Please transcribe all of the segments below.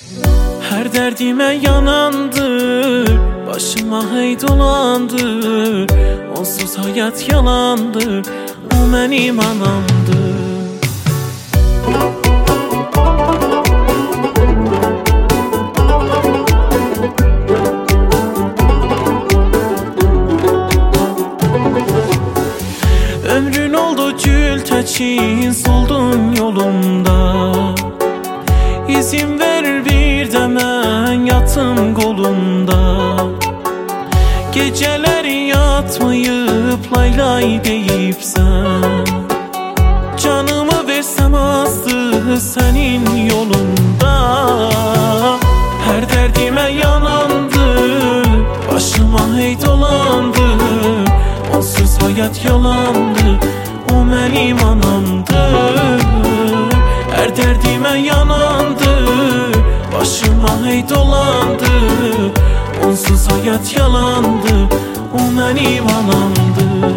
Her derdime yanandır, başıma hey dolandır. Onsuz hayat yalandır, o benim anamdır. Ömrün oldu gül teçin, soldun yolumda. İzin ver bir de mən yatım kolunda. Geceleri yatmayıp lay lay deyipsen, canımı versem azdı senin yolunda. Her derdime yanandı, başıma hey dolandı. Onsuz hayat yalandı, o benim anamdır. Her derdime yanandı, başıma hey dolandı. Onsuz hayat yalandı, o benim anamdır.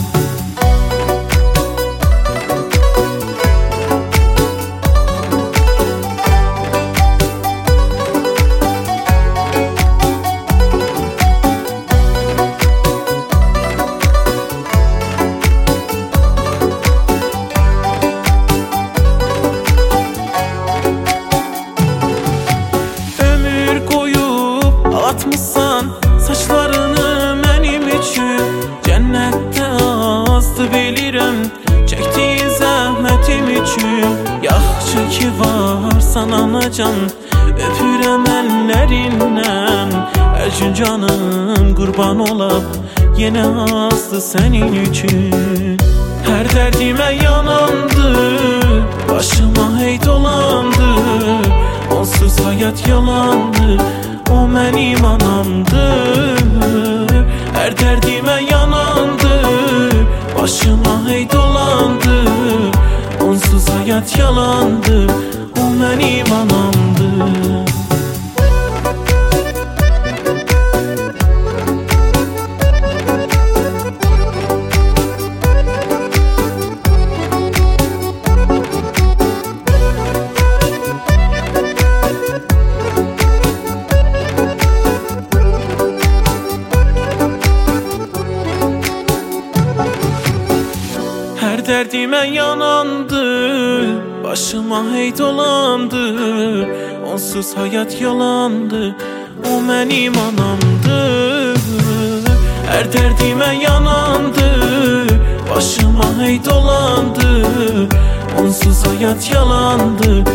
Atmışsan saçlarını benim için, cennette azdı bilirəm çektiğin zahmetim için. Yaxşı ki varsan anacan, öpürəm ellerinden. Her gün canım kurban olap, yine azdı senin için. Her derdime yanandı, başıma hey dolandı. Onsuz hayat yalandı, o benim anamdır. Her derdime yanandı, başıma hey dolandı. Onsuz hayat yalandı, o benim anamdır. Her derdime yanandı, başıma hey dolandı. Onsuz hayat yalandı, o benim anamdır. Her derdime yanandı, başıma hey dolandı. Onsuz hayat yalandı,